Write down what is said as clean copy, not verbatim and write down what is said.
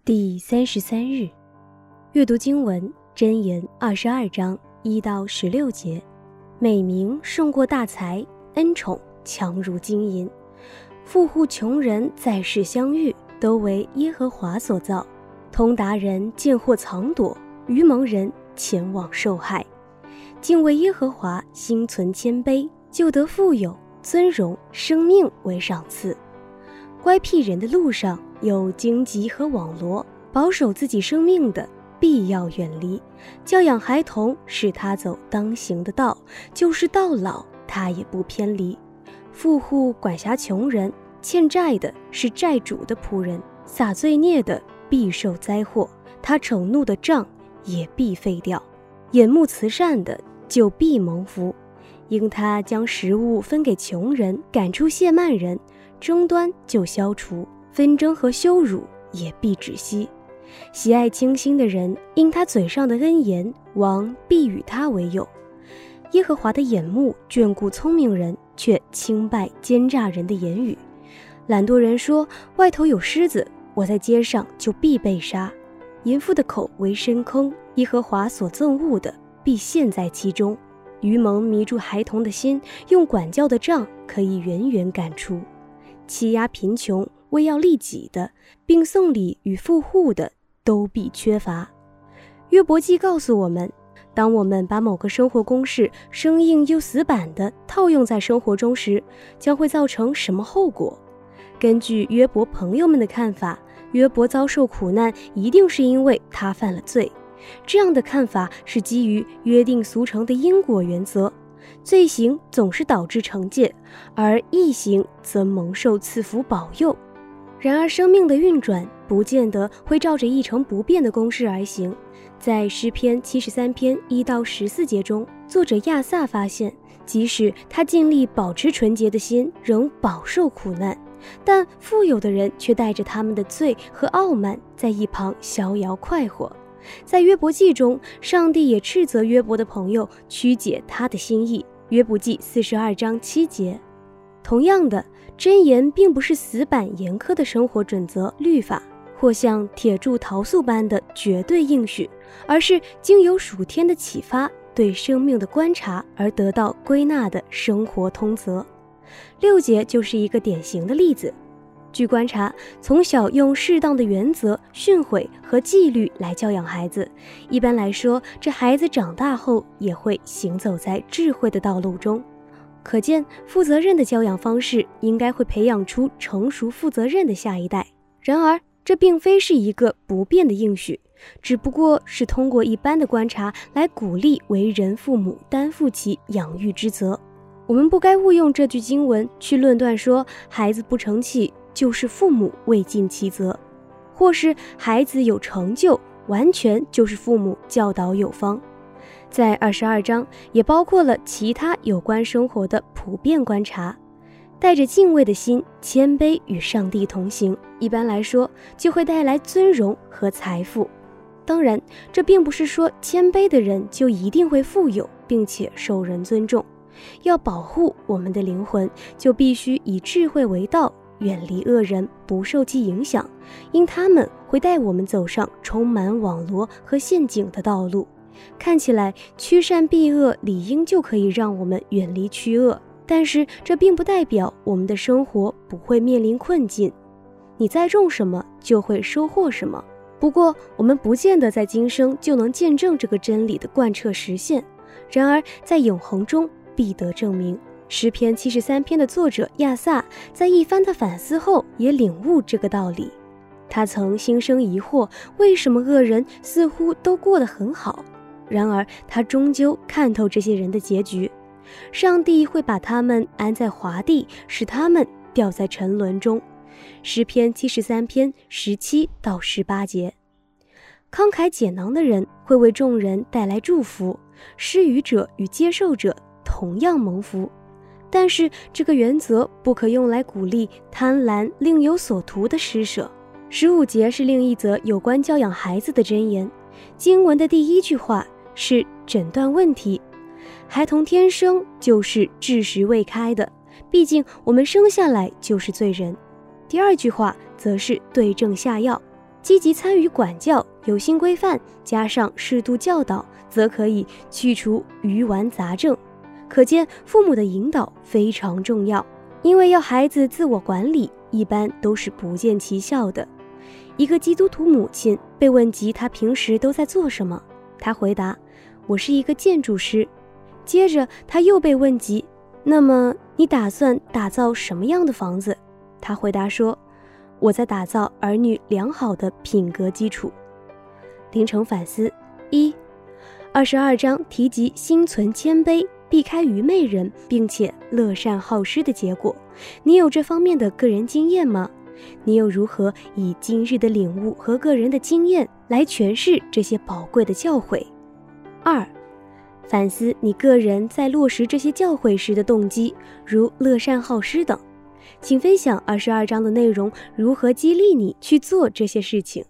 第33日，阅读经文箴言22章1到16节。美名胜过大财，恩宠强如金银。富户穷人在世相遇，都为耶和华所造。通达人见祸藏躲，愚蒙人前往受害。敬畏耶和华，心存谦卑，就得富有、尊荣、生命为赏赐。乖僻人的路上有荆棘和网罗，保守自己生命的必要远离。教养孩童，使他走当行的道，就是到老他也不偏离。富户管辖穷人，欠债的是债主的仆人，撒罪孽的必受灾祸，他丑怒的杖也必废掉。眼目慈善的就必蒙福，因他将食物分给穷人，赶出亵慢人，争端就消除，纷争和羞辱也必止息。喜爱清心的人，因他嘴上的恩言，王必与他为友。耶和华的眼目眷顾聪明人，却轻败奸诈人的言语。懒惰人说，外头有狮子，我在街上就必被杀。淫妇的口为深坑，耶和华所憎恶的必陷在其中。愚蒙迷住孩童的心，用管教的杖可以远远赶出。欺压贫穷，为要利己的，并送礼与富户的，都必缺乏。约伯记告诉我们，当我们把某个生活公式生硬又死板的套用在生活中时，将会造成什么后果？根据约伯朋友们的看法，约伯遭受苦难一定是因为他犯了罪。这样的看法是基于约定俗成的因果原则，罪行总是导致惩戒，而义行则蒙受赐福保佑。然而生命的运转不见得会照着一成不变的公式而行。在诗篇73篇1到14节中，作者亚萨发现，即使他尽力保持纯洁的心，仍饱受苦难，但富有的人却带着他们的罪和傲慢在一旁逍遥快活。在约伯记中，上帝也斥责约伯的朋友曲解他的心意。约伯记42章7节。同样的，箴言并不是死板严苛的生活准则律法，或像铁铸陶塑般的绝对应许，而是经由属天的启发，对生命的观察而得到归纳的生活通则。6节就是一个典型的例子。据观察，从小用适当的原则、训诲和纪律来教养孩子，一般来说，这孩子长大后也会行走在智慧的道路中。可见，负责任的教养方式应该会培养出成熟负责任的下一代。然而，这并非是一个不变的应许，只不过是通过一般的观察来鼓励为人父母担负起养育之责。我们不该误用这句经文去论断说，孩子不成器就是父母未尽其责，或是孩子有成就完全就是父母教导有方。在22章也包括了其他有关生活的普遍观察。带着敬畏的心，谦卑与上帝同行，一般来说就会带来尊荣和财富。当然，这并不是说谦卑的人就一定会富有并且受人尊重。要保护我们的灵魂，就必须以智慧为道，远离恶人，不受其影响，因他们会带我们走上充满网罗和陷阱的道路。看起来驱善避恶理应就可以让我们远离驱恶，但是这并不代表我们的生活不会面临困境。你栽种什么就会收获什么。不过我们不见得在今生就能见证这个真理的贯彻实现，然而在永恒中必得证明。诗篇73篇的作者亚萨在一番的反思后也领悟这个道理。他曾心生疑惑，为什么恶人似乎都过得很好？然而他终究看透这些人的结局，上帝会把他们安在华地，使他们掉在沉沦中。诗篇73篇17到18节。慷慨解囊的人会为众人带来祝福，施予者与接受者同样蒙福。但是这个原则不可用来鼓励贪婪另有所图的施舍。15节是另一则有关教养孩子的箴言。经文的第1句话是诊断问题，孩童天生就是智识未开的，毕竟我们生下来就是罪人。第2句话则是对症下药， 积极参与管教，有新规范，加上适度教导，则可以去除愚顽杂症。可见父母的引导非常重要，因为要孩子自我管理，一般都是不见其效的。一个基督徒母亲被问及她平时都在做什么，她回答：我是一个建筑师。接着她又被问及：那么你打算打造什么样的房子？她回答说：我在打造儿女良好的品格基础。临城反思：一、22章提及心存谦卑，避开愚昧人，并且乐善好施的结果，你有这方面的个人经验吗？你又如何以今日的领悟和个人的经验来诠释这些宝贵的教诲？二、反思你个人在落实这些教诲时的动机，如乐善好施等。请分享22章的内容如何激励你去做这些事情。